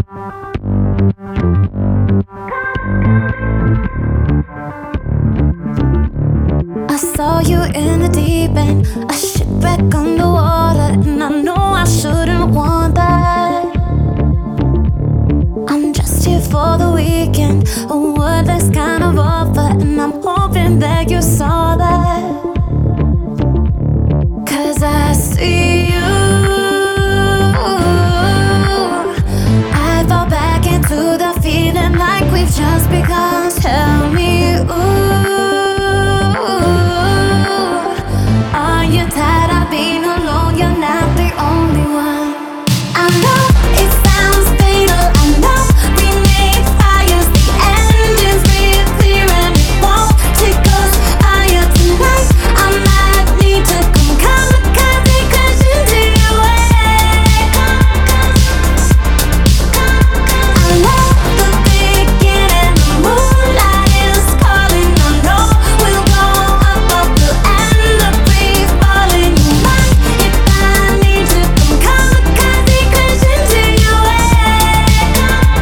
I saw you in the deep end, a shipwreck underwater, and I know I shouldn't want that. I'm just here for the weekend, a wordless kind of offer, and I'm hoping that you saw that. 'Cause I see you. I fall back into the feeling like we've just begun. Tell me, ooh, are you tired of being alone? You're not the only one. I know it sounds fatal, I know we made fires, the engines breathe clear and it won't take us higher tonight. I might need to come kamikaze, crash into your wake. I know the beginning, the moonlight is calling. I know we'll go up, but we'll end up free falling. You might, if I need to come kamikaze, crash into your wake.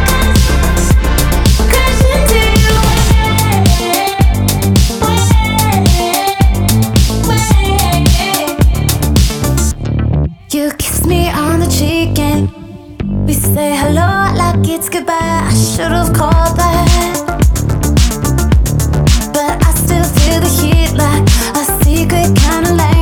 Crash into your wake. You kiss me on the cheek and we say hello like it's goodbye. I should've called that, but I still feel the heat like a secret kind of light.